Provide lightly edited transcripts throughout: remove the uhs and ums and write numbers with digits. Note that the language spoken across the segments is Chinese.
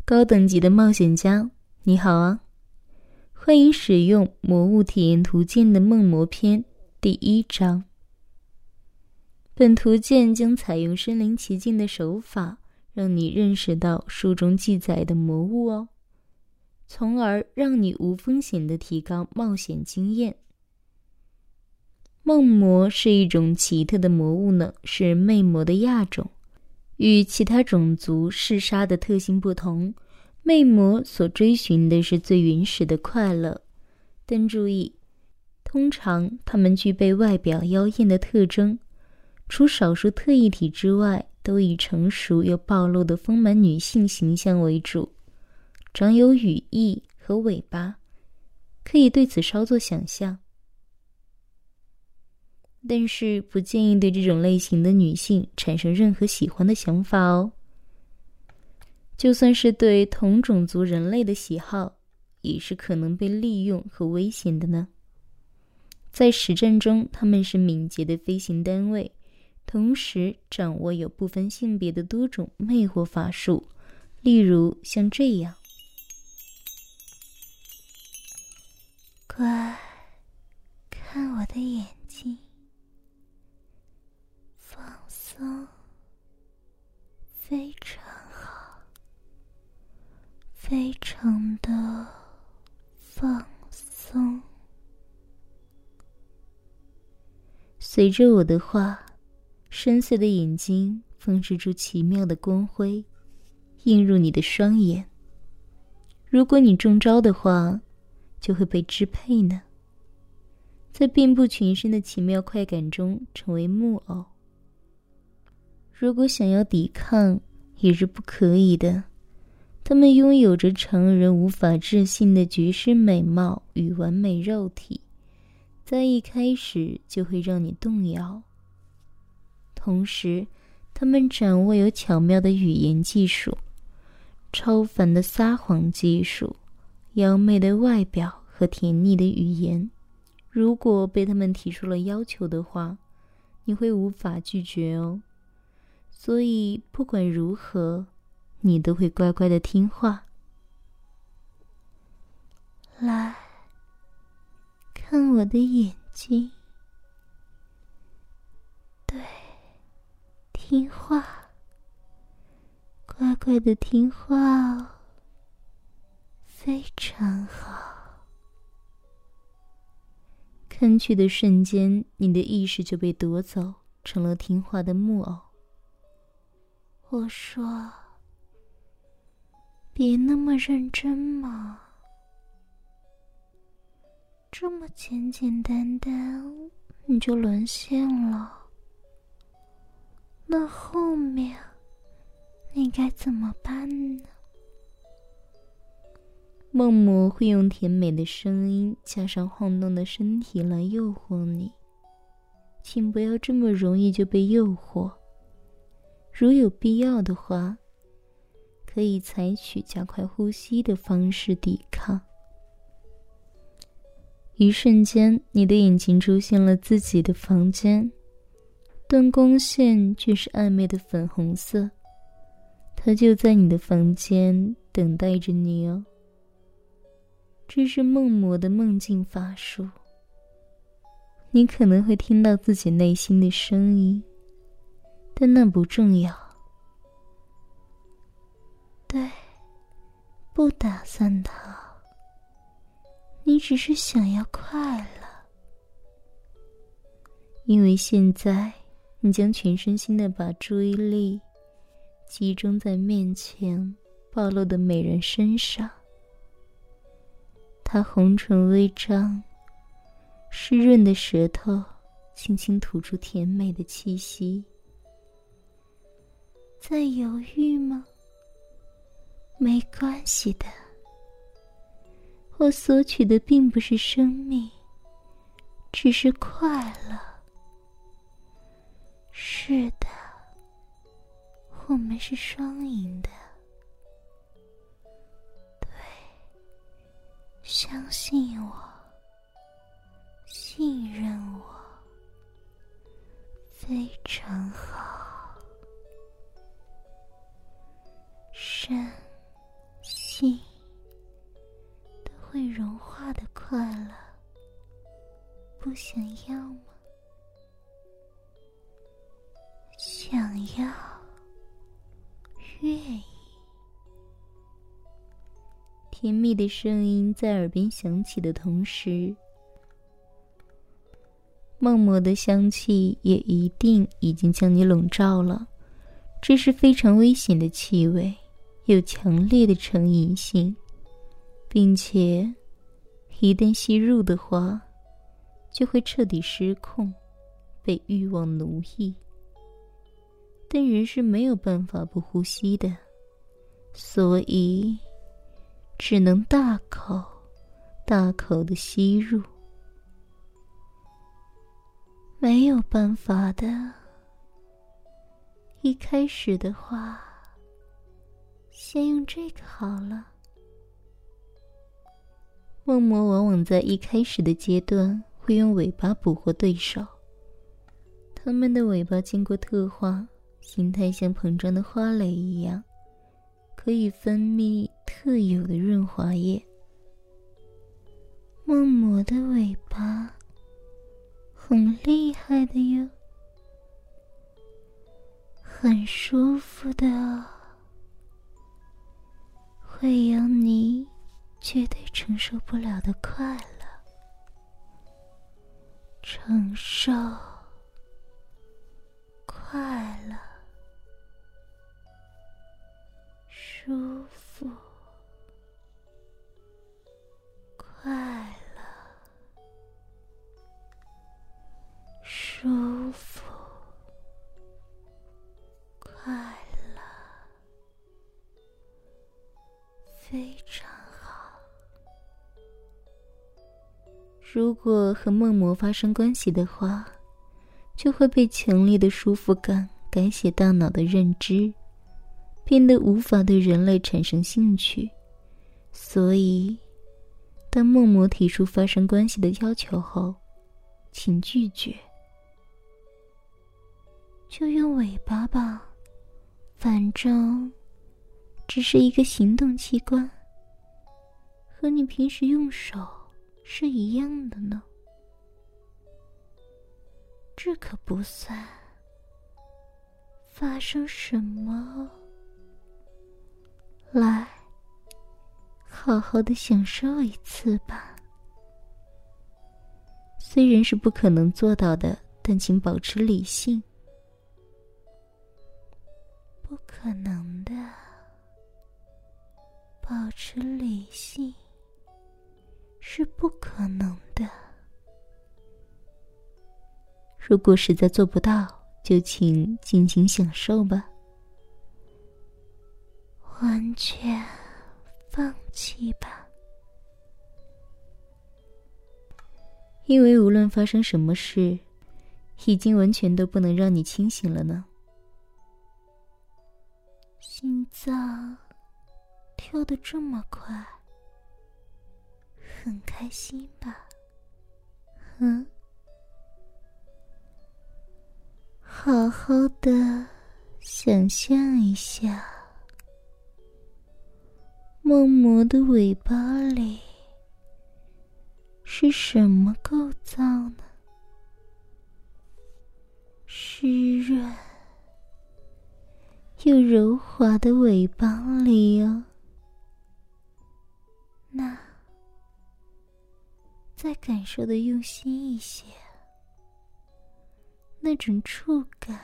高等级的冒险家，你好啊！欢迎使用魔物体验图鉴的梦魔篇第1章。本图鉴将采用身临其境的手法，让你认识到书中记载的魔物哦，从而让你无风险地提高冒险经验。梦魔是一种奇特的魔物呢，是魅魔的亚种。与其他种族嗜杀的特性不同，魅魔所追寻的是最原始的快乐。但注意，通常它们具备外表妖艳的特征，除少数特异体之外，都以成熟又暴露的丰满女性形象为主，长有羽翼和尾巴，可以对此稍作想象。但是不建议对这种类型的女性产生任何喜欢的想法哦。就算是对同种族人类的喜好，也是可能被利用和危险的呢。在实战中，他们是敏捷的飞行单位，同时掌握有不分性别的多种魅惑法术，例如像这样。 乖，看我的眼睛，放松，非常好，非常的放松。 随着我的话，深邃的眼睛放射出奇妙的光辉，映入你的双眼。如果你中招的话，就会被支配呢，在遍布全身的奇妙快感中成为木偶。如果想要抵抗，也是不可以的。他们拥有着常人无法置信的绝世美貌与完美肉体，在一开始就会让你动摇。同时，他们掌握有巧妙的语言技术、超凡的撒谎技术、妖媚的外表和甜腻的语言。如果被他们提出了要求的话，你会无法拒绝哦。所以不管如何，你都会乖乖的听话。 来，看我的眼睛，对，听话，乖乖的听话哦，非常好。 看去的瞬间，你的意识就被夺走，成了听话的木偶。 我说，别那么认真嘛，这么简简单单你就沦陷了，那后面你该怎么办呢？ 梦魔会用甜美的声音加上晃动的身体来诱惑你，请不要这么容易就被诱惑。如有必要的话，可以采取加快呼吸的方式抵抗。一瞬间，你的眼睛出现了自己的房间，但光线却是暧昧的粉红色，它就在你的房间等待着你哦。这是梦魔的梦境法术，你可能会听到自己内心的声音，但那不重要。 对，不打算逃，你只是想要快乐。 因为现在你将全身心地把注意力集中在面前暴露的美人身上。她红唇微张，湿润的舌头轻轻吐出甜美的气息。 在犹豫吗？没关系的，我索取的并不是生命，只是快乐。是的，我们是双赢的。对，相信我，信任我，非常好。深想要吗？想要，愿意。 甜蜜的声音在耳边响起的同时，梦魔的香气也一定已经将你笼罩了。这是非常危险的气味，有强烈的成瘾性，并且一旦吸入的话，就会彻底失控，被欲望奴役。但人是没有办法不呼吸的，所以只能大口大口地吸入。 没有办法的，一开始的话，先用这个好了。 梦魔往往在一开始的阶段会用尾巴捕获对手，它们的尾巴经过特化，形态像膨胀的花蕾一样，可以分泌特有的润滑液。 梦魔的尾巴很厉害的哟，很舒服的哦，会有你绝对承受不了的快乐，承受快乐，舒服，快乐，舒服，快乐，非常好。 如果和梦魔发生关系的话，就会被强烈的舒服感改写大脑的认知，变得无法对人类产生兴趣。所以当梦魔提出发生关系的要求后，请拒绝。 就用尾巴吧，反正只是一个行动器官，和你平时用手是一样的呢。这可不算发生什么。来，好好的享受一次吧。 虽然是不可能做到的，但请保持理性。 不可能的，保持理性是不可能的。 如果实在做不到，就请尽情享受吧。 完全放弃吧。 因为无论发生什么事，已经完全都不能让你清醒了呢。 心脏跳得这么快，很开心吧？好好的想象一下，梦魔的尾巴里是什么构造呢？湿润又柔滑的尾巴里哦。那再感受的用心一些，那种触感，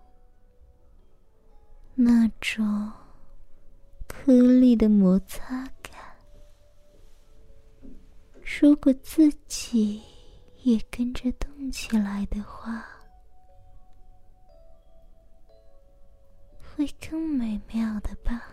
那种颗粒的摩擦感，如果自己也跟着动起来的话，会更美妙的吧？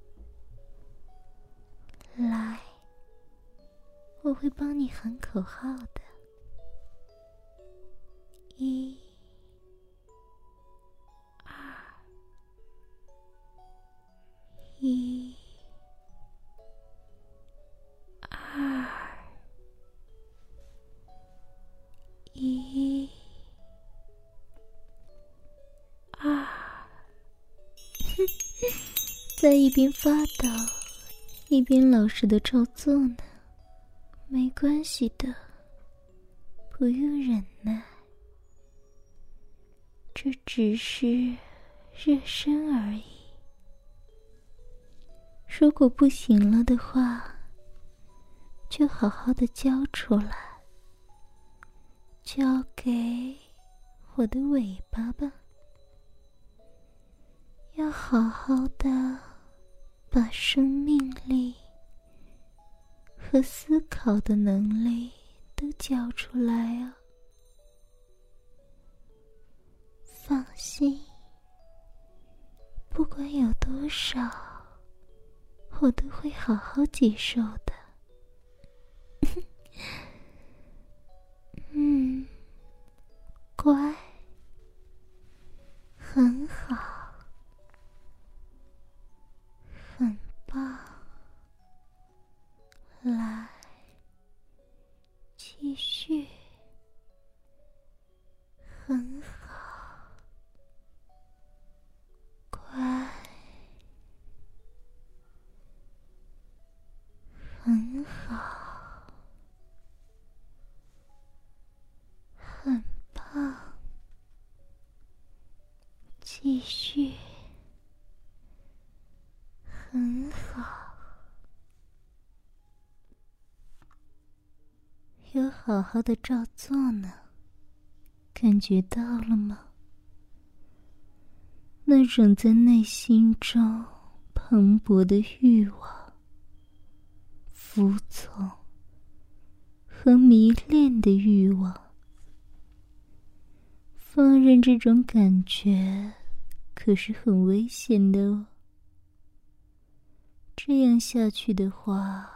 来，我会帮你喊口号的。1、2、1、2、1、2。在一边发抖，一边老实的照做呢。没关系的， 不用忍耐，这只是热身而已。如果不行了的话，就好好的交出来，交给我的尾巴吧。要好好的把生命力和思考的能力都交出来啊！放心，不管有多少，我都会好好接受的。乖，很好，很棒，来，继续，很好，乖，很好，很棒，继续，很好。有好好的照做呢，感觉到了吗？那种在内心中蓬勃的欲望、服从和迷恋的欲望，放任这种感觉可是很危险的哦。这样下去的话，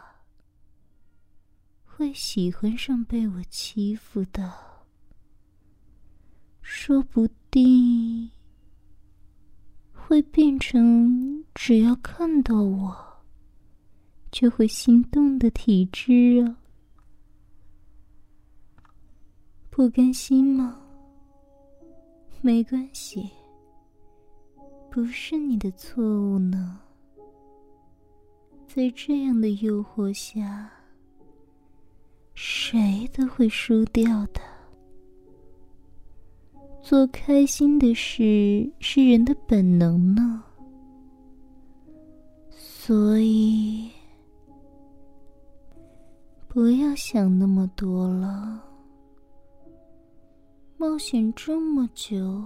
会喜欢上被我欺负的，说不定会变成只要看到我就会心动的体质啊！不甘心吗？没关系，不是你的错误呢。在这样的诱惑下，谁都会输掉的。做开心的事是人的本能呢，所以不要想那么多了。冒险这么久，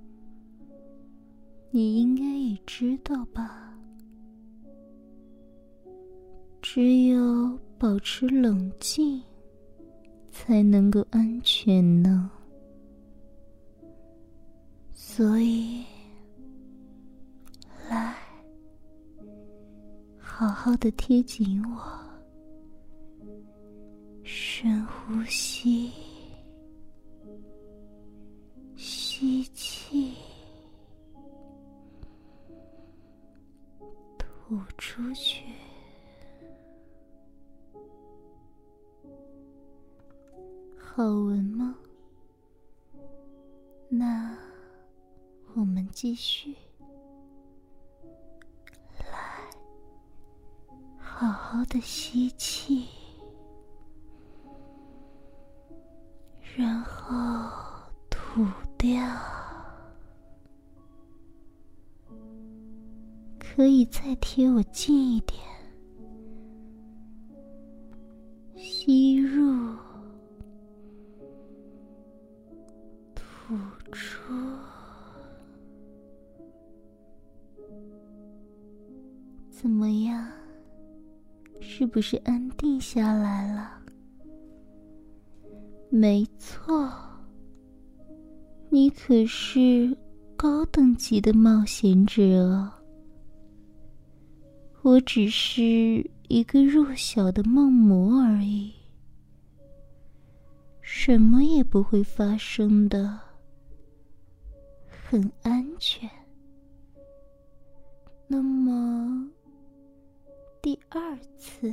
你应该也知道吧？只有保持冷静，才能够安全呢。所以，来，好好的贴紧我，深呼吸，吸气，吐出去。好闻吗？那我们继续，来，好好的吸气，然后吐掉。可以再贴我近一点，吸入，吐出。怎么样？是不是安定下来了？没错，你可是高等级的冒险者哦。我只是一个弱小的梦魔而已，什么也不会发生的，很安全。那么第二次，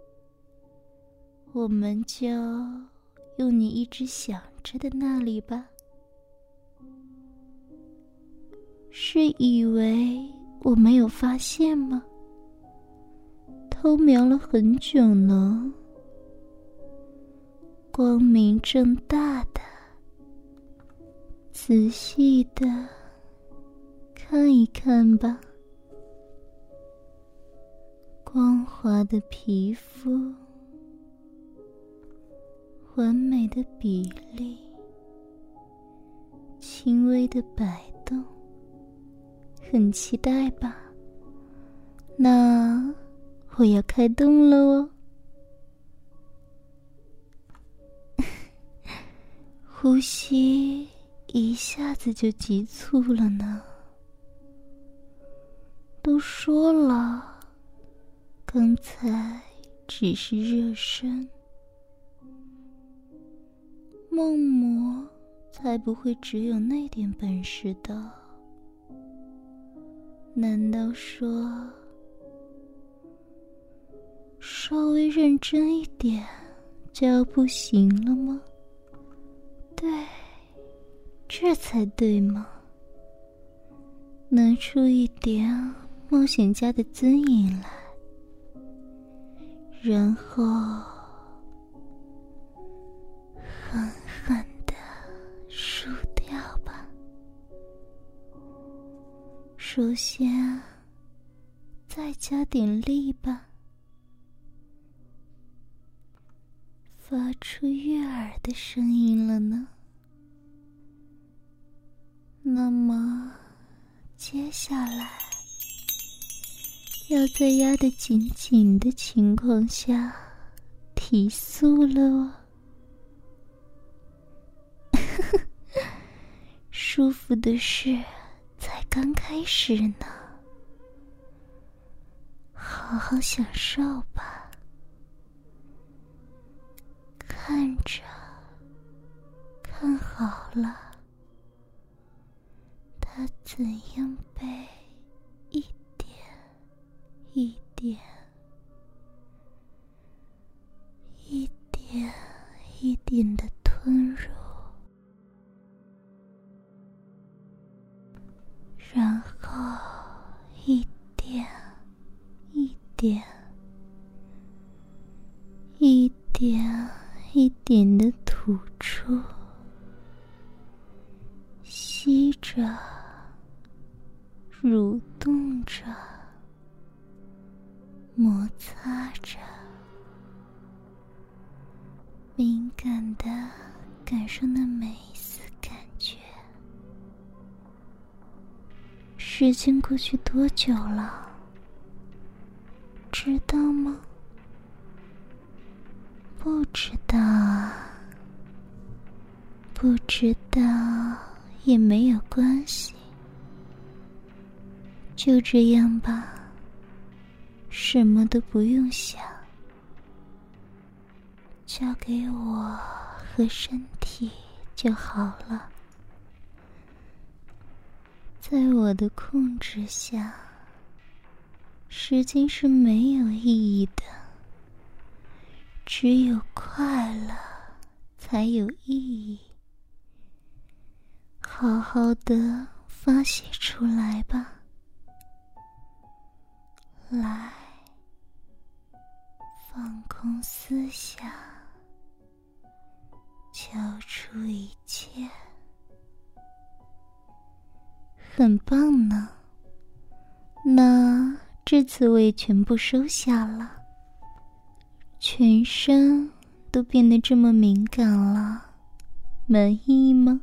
我们就用你一直想着的那里吧。是以为我没有发现吗？偷瞄了很久呢。 光明正大的、仔细的看一看吧。光滑的皮肤，完美的比例，轻微的摆动，很期待吧？那我要开动了哦。呼吸一下子就急促了呢。都说了，刚才只是热身，梦魔才不会只有那点本事的。难道说稍微认真一点就要不行了吗？对，这才对嘛。拿出一点冒险家的尊严来，然后狠狠地输掉吧。首先再加点力吧，发出悦耳的声音了呢。那么接下来要在压得紧紧的情况下提速了哦。舒服的事才刚开始呢，好好享受吧。看着，看好了，它怎样被一点一点一点一点的吞入，然后一点一点一点一点的吐出，吸着，蠕动着，摩擦着，敏感地感受那每一丝感觉。时间过去多久了？知道吗？不知道啊。不知道也没有关系，就这样吧，什么都不用想，交给我和身体就好了。在我的控制下，时间是没有意义的，只有快乐才有意义。好好的发泄出来吧。来，放空思想，交出一切。很棒呢。那这次我也全部收下了，全身都变得这么敏感了，满意吗？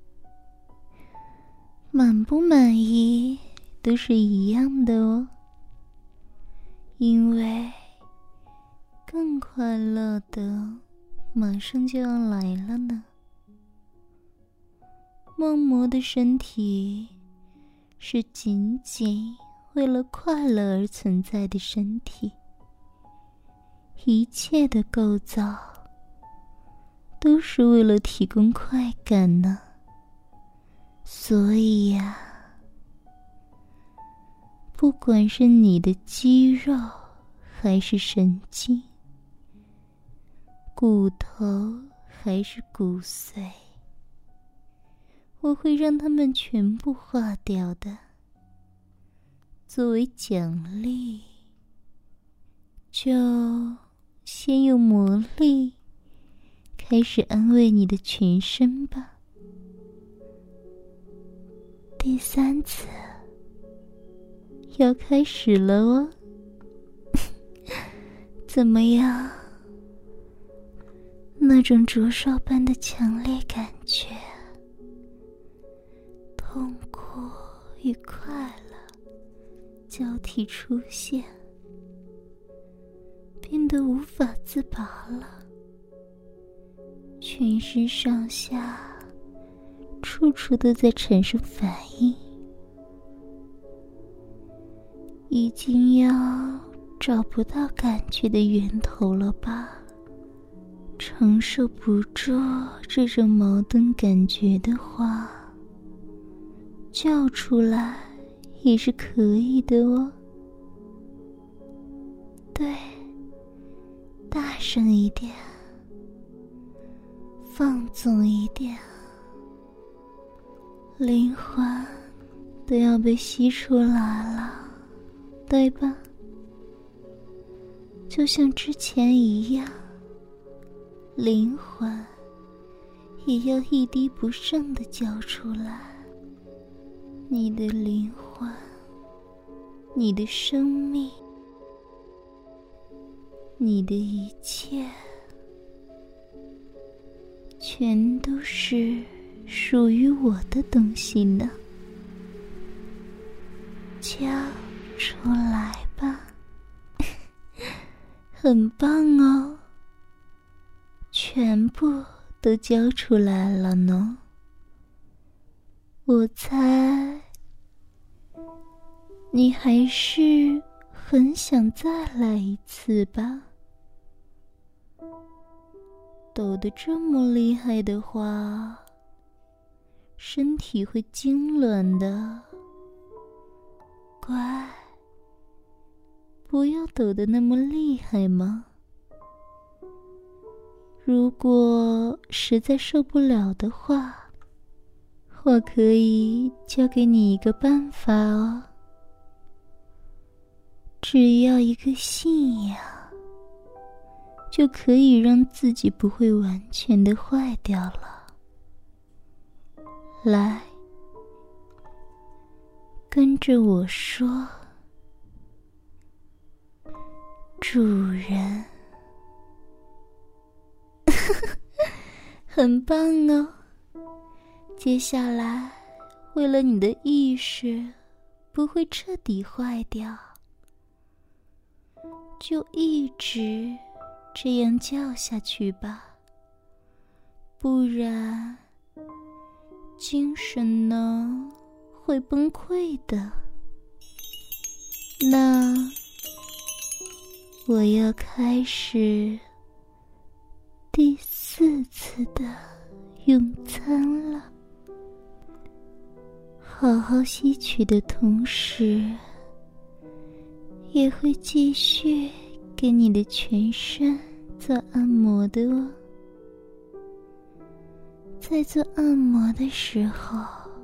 满不满意都是一样的哦，因为更快乐的马上就要来了呢。梦魔的身体是仅仅为了快乐而存在的身体，一切的构造都是为了提供快感呢。所以呀，不管是你的肌肉还是神经，骨头还是骨髓，我会让他们全部化掉的。作为奖励，就先用魔力开始安慰你的全身吧。 第3次要开始了哦。 怎么样？那种灼烧般的强烈感觉，痛苦与快乐交替出现，变得无法自拔了。全身上下处处都在产生反应，已经要找不到感觉的源头了吧？承受不住这种矛盾感觉的话，叫出来也是可以的哦。对，大声一点，放纵一点，灵魂都要被吸出来了，对吧？就像之前一样，灵魂也要一滴不剩地交出来。你的灵魂，你的生命，你的一切，全都是属于我的东西呢。交出来吧。很棒哦，全部都交出来了呢。我猜你还是很想再来一次吧？抖得这么厉害的话，身体会痉挛的。乖，不要抖得那么厉害嘛。如果实在受不了的话，我可以教给你一个办法哦。只要一个信仰，就可以让自己不会完全的坏掉了。来，跟着我说，主人。很棒哦。接下来，为了你的意识不会彻底坏掉，就一直这样叫下去吧，不然精神呢会崩溃的。那我要开始第4次的用餐了。好好吸取的同时，也会继续给你的全身做按摩的哦。在做按摩的时候，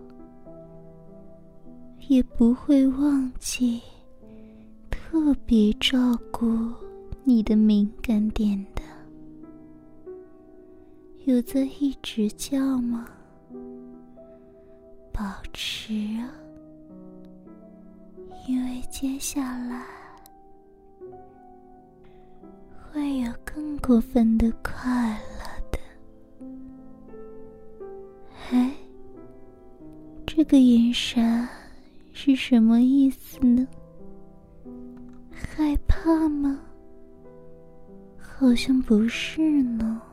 也不会忘记特别照顾你的敏感点的。有在一直叫吗？保持啊，因为接下来会有更过分的快乐的。哎，这个眼神是什么意思呢？害怕吗？好像不是呢。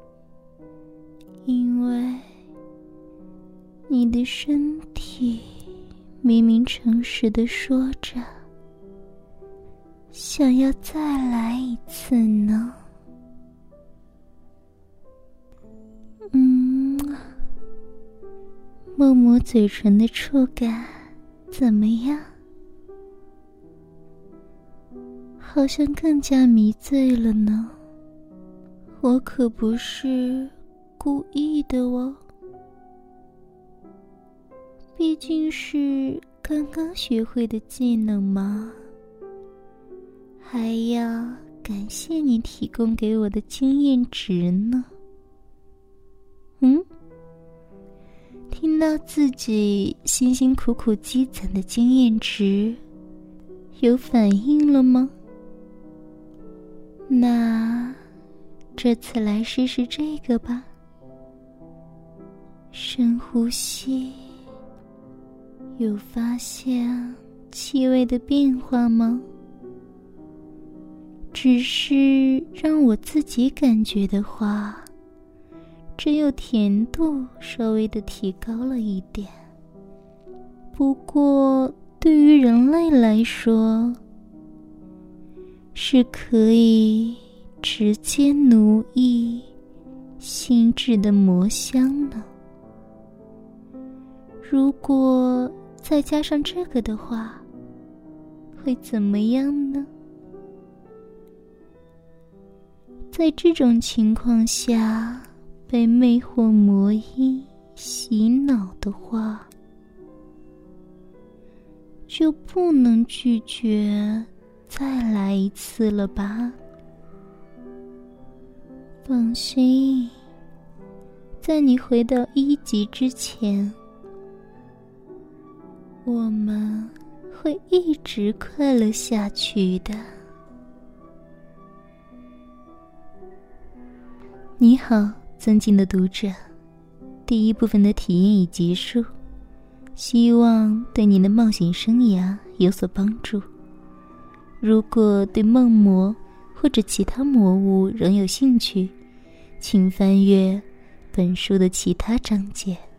因为你的身体明明诚实地说着想要再来一次呢。摸摸嘴唇的触感怎么样？好像更加迷醉了呢。我可不是故意的哦，毕竟是刚刚学会的技能嘛，还要感谢你提供给我的经验值呢。 听到自己辛辛苦苦积攒的经验值有反应了吗？那这次来试试这个吧。深呼吸，有发现气味的变化吗？只是让我自己感觉的话，只有甜度稍微的提高了一点。不过对于人类来说，是可以直接奴役心智的魔香呢。如果再加上这个的话，会怎么样呢？在这种情况下，被魅惑魔音洗脑的话，就不能拒绝再来一次了吧？放心，在你回到1级之前，我们会一直快乐下去的。你好，尊敬的读者，第一部分的体验已结束，希望对您的冒险生涯有所帮助。如果对梦魔或者其他魔物仍有兴趣，请翻阅本书的其他章节。